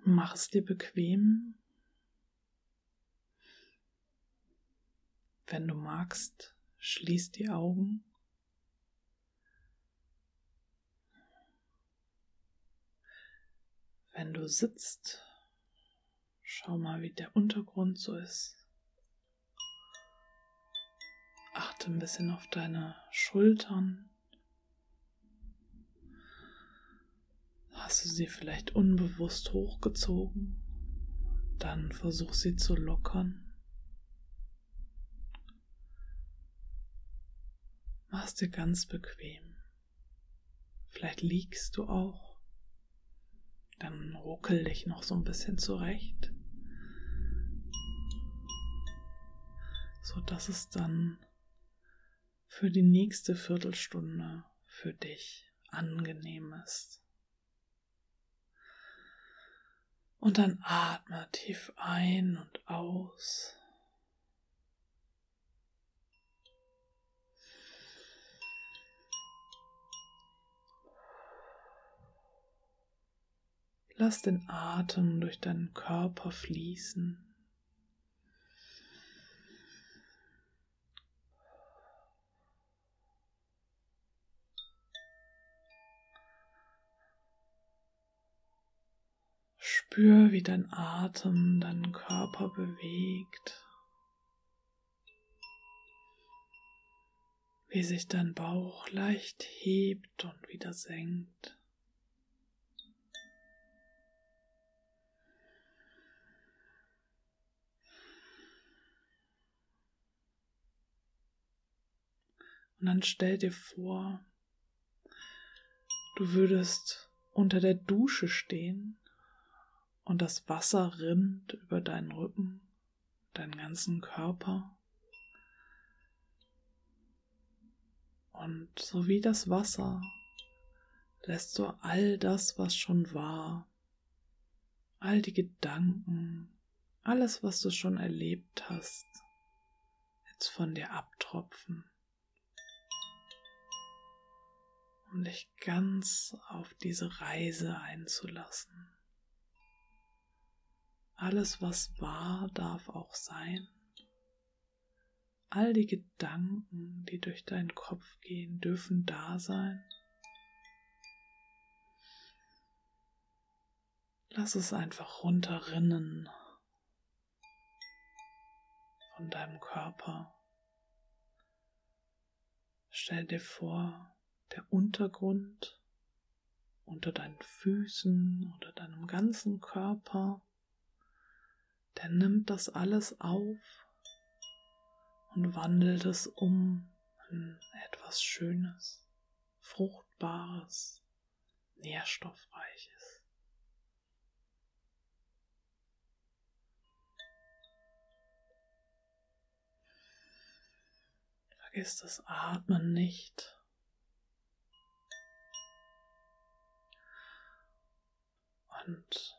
Mach es dir bequem. Wenn du magst, schließ die Augen. Wenn du sitzt, schau mal, wie der Untergrund so ist. Achte ein bisschen auf deine Schultern. Hast du sie vielleicht unbewusst hochgezogen? Dann versuch sie zu lockern. Mach es dir ganz bequem. Vielleicht liegst du auch. Dann ruckel dich noch so ein bisschen zurecht, so dass es dann für die nächste Viertelstunde für dich angenehm ist. Und dann atme tief ein und aus. Lass den Atem durch deinen Körper fließen. Spür, wie dein Atem deinen Körper bewegt, wie sich dein Bauch leicht hebt und wieder senkt. Und dann stell dir vor, du würdest unter der Dusche stehen und das Wasser rinnt über deinen Rücken, deinen ganzen Körper. Und so wie das Wasser lässt du all das, was schon war, all die Gedanken, alles, was du schon erlebt hast, jetzt von dir abtropfen, um dich ganz auf diese Reise einzulassen. Alles, was war, darf auch sein. All die Gedanken, die durch deinen Kopf gehen, dürfen da sein. Lass es einfach runterrinnen von deinem Körper. Stell dir vor, der Untergrund unter deinen Füßen oder deinem ganzen Körper, der nimmt das alles auf und wandelt es um in etwas Schönes, Fruchtbares, Nährstoffreiches. Vergiss das Atmen nicht. Und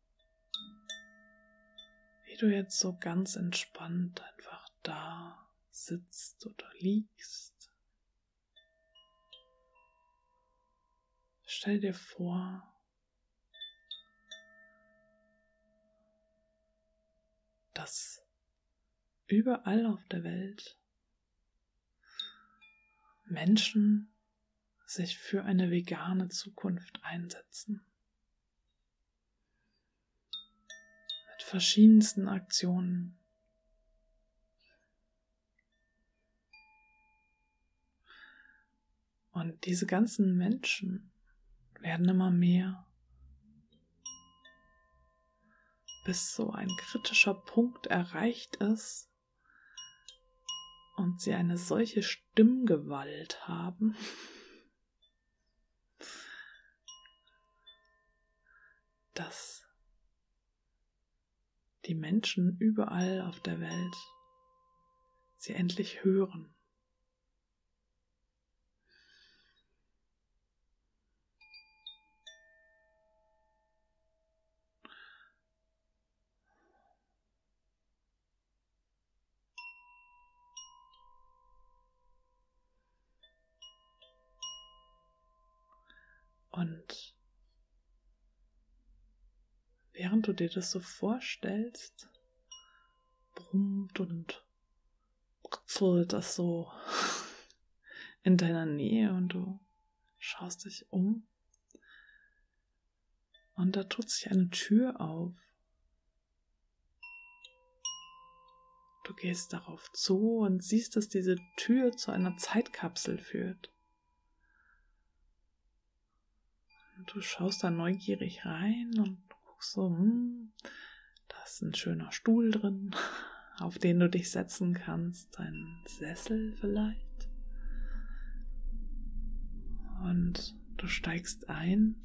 wie du jetzt so ganz entspannt einfach da sitzt oder liegst, stell dir vor, dass überall auf der Welt Menschen sich für eine vegane Zukunft einsetzen. Mit verschiedensten Aktionen. Und diese ganzen Menschen werden immer mehr, bis so ein kritischer Punkt erreicht ist und sie eine solche Stimmgewalt haben, dass die Menschen überall auf der Welt sie endlich hören. Und während du dir das so vorstellst, brummt und brutzelt das so in deiner Nähe und du schaust dich um und da tut sich eine Tür auf. Du gehst darauf zu und siehst, dass diese Tür zu einer Zeitkapsel führt. Und du schaust da neugierig rein und guckst so, da ist ein schöner Stuhl drin, auf den du dich setzen kannst, ein Sessel vielleicht. Und du steigst ein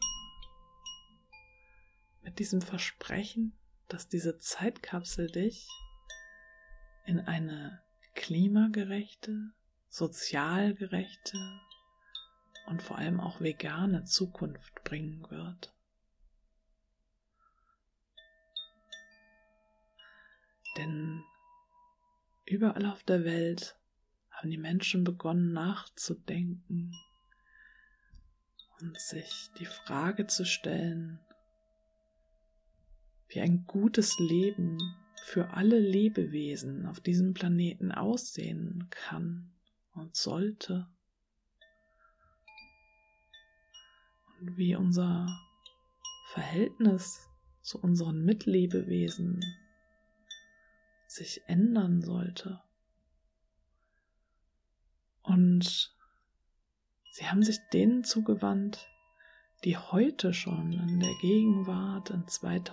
mit diesem Versprechen, dass diese Zeitkapsel dich in eine klimagerechte, sozial gerechte und vor allem auch vegane Zukunft bringen wird. Denn überall auf der Welt haben die Menschen begonnen nachzudenken und sich die Frage zu stellen, wie ein gutes Leben für alle Lebewesen auf diesem Planeten aussehen kann und sollte. Und wie unser Verhältnis zu unseren Mitlebewesen sich ändern sollte. Und sie haben sich denen zugewandt, die heute schon in der Gegenwart in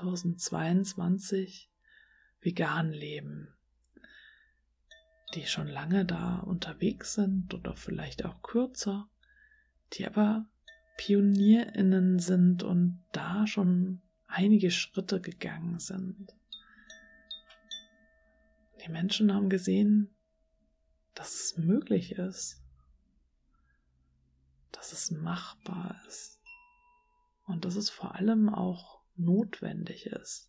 2022 vegan leben, die schon lange da unterwegs sind oder vielleicht auch kürzer, die aber PionierInnen sind und da schon einige Schritte gegangen sind. Die Menschen haben gesehen, dass es möglich ist, dass es machbar ist und dass es vor allem auch notwendig ist,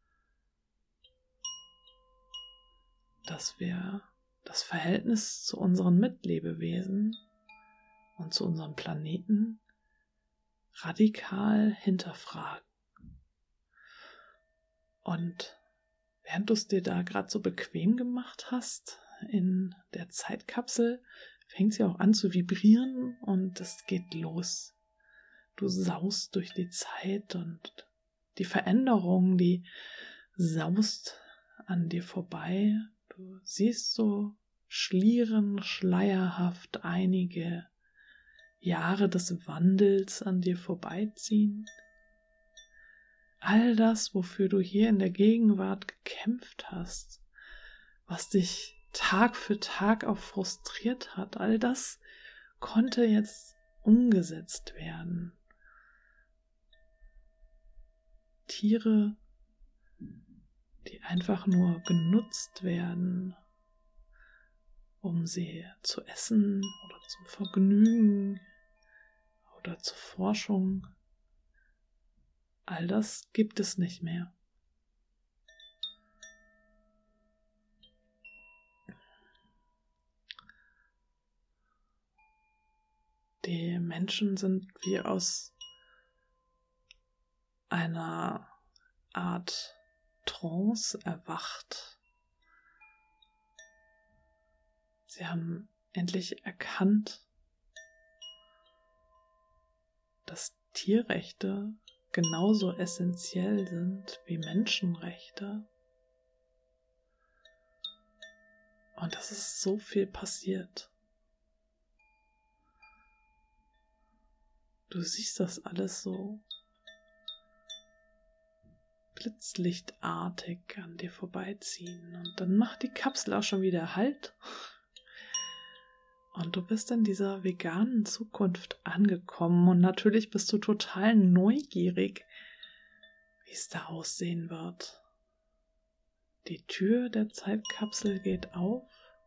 dass wir das Verhältnis zu unseren Mitlebewesen und zu unserem Planeten radikal hinterfragen. Und während du es dir da gerade so bequem gemacht hast in der Zeitkapsel, fängt sie auch an zu vibrieren und es geht los. Du saust durch die Zeit und die Veränderung, die saust an dir vorbei. Du siehst so schleierhaft einige Jahre des Wandels an dir vorbeiziehen. All das, wofür du hier in der Gegenwart gekämpft hast, was dich Tag für Tag auch frustriert hat, all das konnte jetzt umgesetzt werden. Tiere, die einfach nur genutzt werden, um sie zu essen oder zum Vergnügen oder zur Forschung. All das gibt es nicht mehr. Die Menschen sind wie aus einer Art Trance erwacht. Sie haben endlich erkannt, dass Tierrechte genauso essentiell sind wie Menschenrechte. Und es ist so viel passiert. Du siehst das alles so blitzlichtartig an dir vorbeiziehen. Und dann macht die Kapsel auch schon wieder Halt. Und du bist in dieser veganen Zukunft angekommen. Und natürlich bist du total neugierig, wie es da aussehen wird. Die Tür der Zeitkapsel geht auf.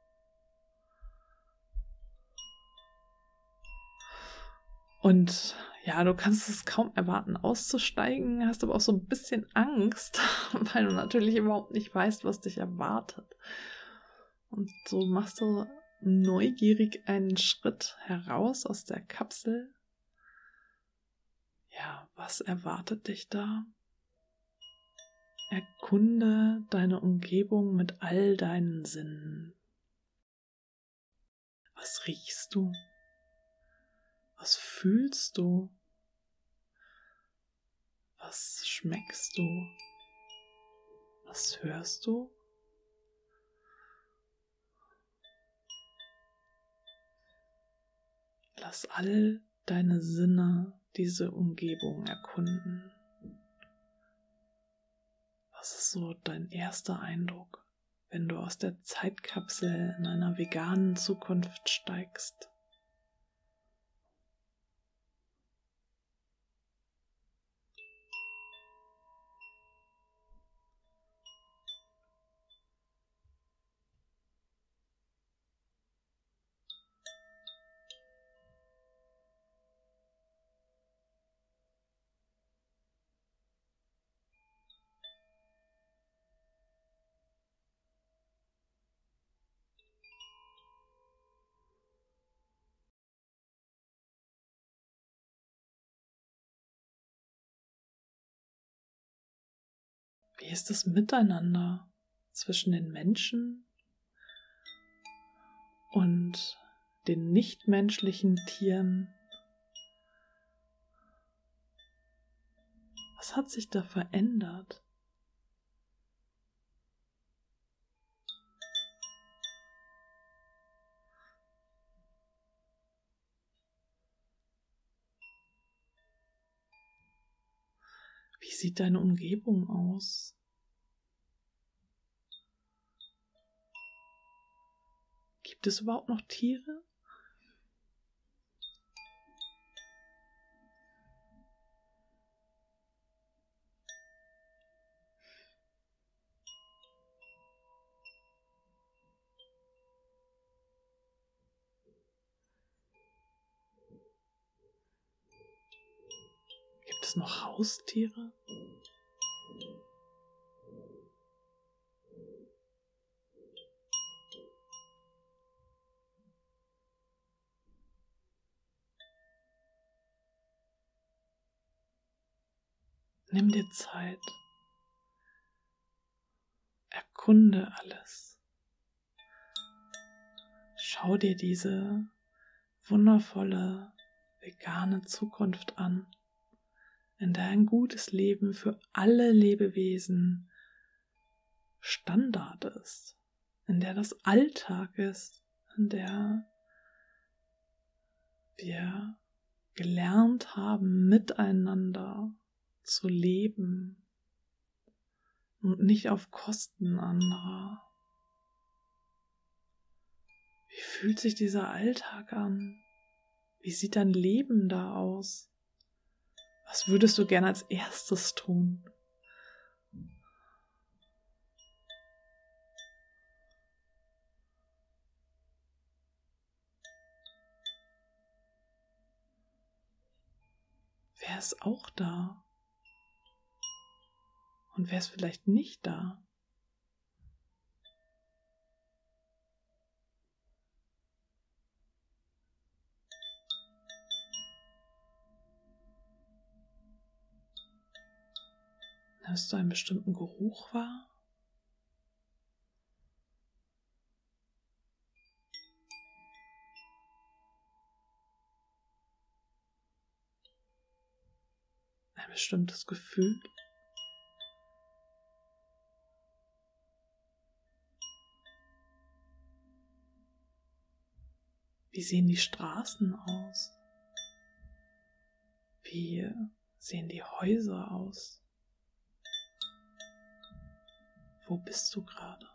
Und ja, du kannst es kaum erwarten, auszusteigen, hast aber auch so ein bisschen Angst, weil du natürlich überhaupt nicht weißt, was dich erwartet. Und so machst du neugierig einen Schritt heraus aus der Kapsel. Ja, was erwartet dich da? erkunde deine Umgebung mit all deinen Sinnen. Was riechst du? Was fühlst du? Was schmeckst du? Was hörst du? Lass all deine Sinne diese Umgebung erkunden. Was ist so dein erster Eindruck, wenn du aus der Zeitkapsel in einer veganen Zukunft steigst? Wie ist das Miteinander zwischen den Menschen und den nichtmenschlichen Tieren? Was hat sich da verändert? Wie sieht deine Umgebung aus? Gibt es überhaupt noch Tiere? Gibt es noch Haustiere? Nimm dir Zeit. Erkunde alles. Schau dir diese wundervolle vegane Zukunft an, in der ein gutes Leben für alle Lebewesen Standard ist, in der das Alltag ist, in der wir gelernt haben, miteinander zu leben und nicht auf Kosten anderer. Wie fühlt sich dieser Alltag an? Wie sieht dein Leben da aus? Was würdest du gerne als erstes tun? Wer ist auch da? Und wer ist vielleicht nicht da? Nimmst du einen bestimmten Geruch wahr? Ein bestimmtes Gefühl? Wie sehen die Straßen aus? Wie sehen die Häuser aus? Wo bist du gerade?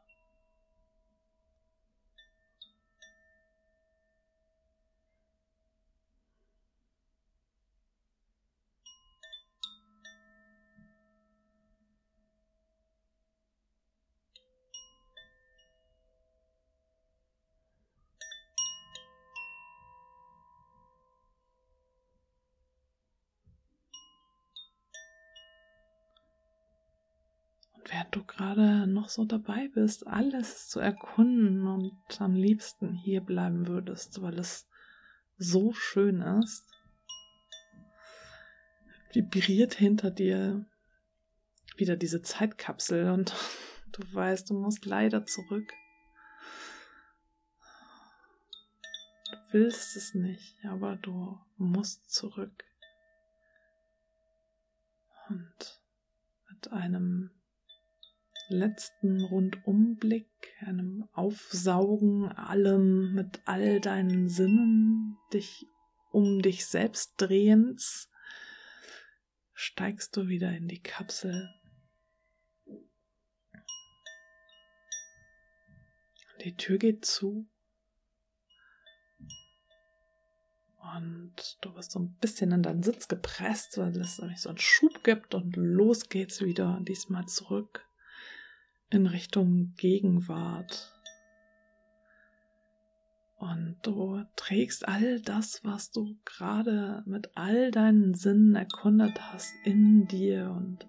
Und während du gerade noch so dabei bist, alles zu erkunden und am liebsten hier bleiben würdest, weil es so schön ist, vibriert hinter dir wieder diese Zeitkapsel und du weißt, du musst leider zurück. Du willst es nicht, aber du musst zurück. Und mit einem letzten Rundumblick, einem Aufsaugen allem mit all deinen Sinnen, dich um dich selbst drehens, steigst du wieder in die Kapsel. Die Tür geht zu und du wirst so ein bisschen an deinen Sitz gepresst, weil es nämlich so einen Schub gibt und los geht's wieder, diesmal zurück in Richtung Gegenwart. Und du trägst all das, was du gerade mit all deinen Sinnen erkundet hast, in dir. Und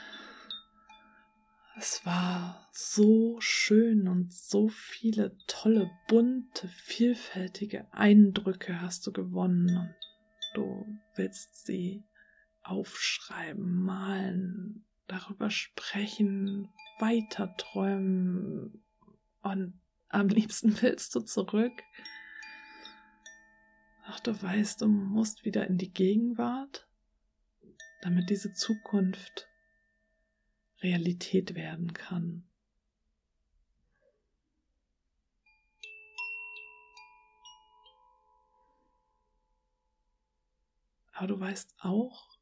es war so schön und so viele tolle, bunte, vielfältige Eindrücke hast du gewonnen. Und du willst sie aufschreiben, malen, darüber sprechen, weiter träumen und am liebsten willst du zurück. Ach, du weißt, du musst wieder in die Gegenwart, damit diese Zukunft Realität werden kann. Aber du weißt auch,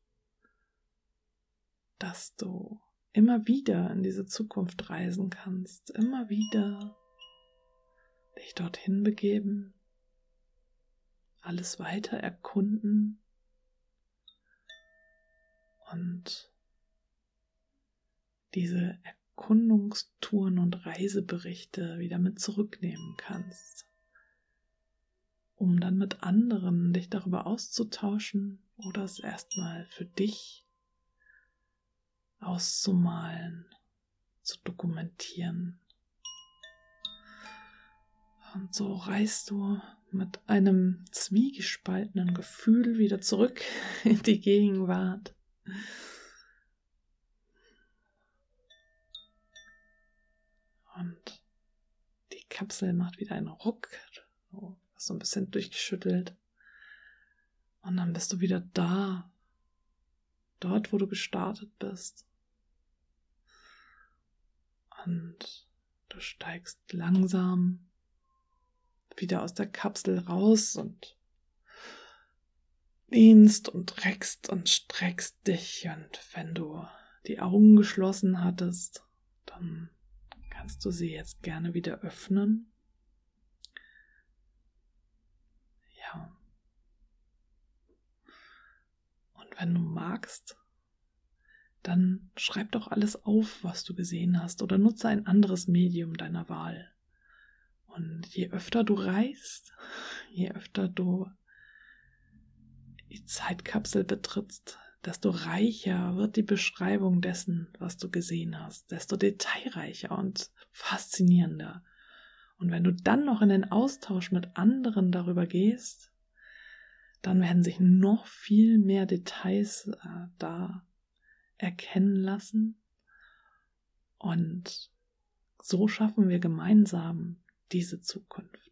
dass du immer wieder in diese Zukunft reisen kannst, immer wieder dich dorthin begeben, alles weiter erkunden und diese Erkundungstouren und Reiseberichte wieder mit zurücknehmen kannst, um dann mit anderen dich darüber auszutauschen oder es erstmal für dich auszumalen, zu dokumentieren. Und so reist du mit einem zwiegespaltenen Gefühl wieder zurück in die Gegenwart. Und die Kapsel macht wieder einen Ruck, du hast so ein bisschen durchgeschüttelt. Und dann bist du wieder da, dort, wo du gestartet bist. Und du steigst langsam wieder aus der Kapsel raus und lehnst und reckst und streckst dich. Und wenn du die Augen geschlossen hattest, dann kannst du sie jetzt gerne wieder öffnen. Ja. Und wenn du magst, dann schreib doch alles auf, was du gesehen hast, oder nutze ein anderes Medium deiner Wahl. Und je öfter du reist, je öfter du die Zeitkapsel betrittst, desto reicher wird die Beschreibung dessen, was du gesehen hast, desto detailreicher und faszinierender. Und wenn du dann noch in den Austausch mit anderen darüber gehst, dann werden sich noch viel mehr Details da erkennen lassen. Und so schaffen wir gemeinsam diese Zukunft.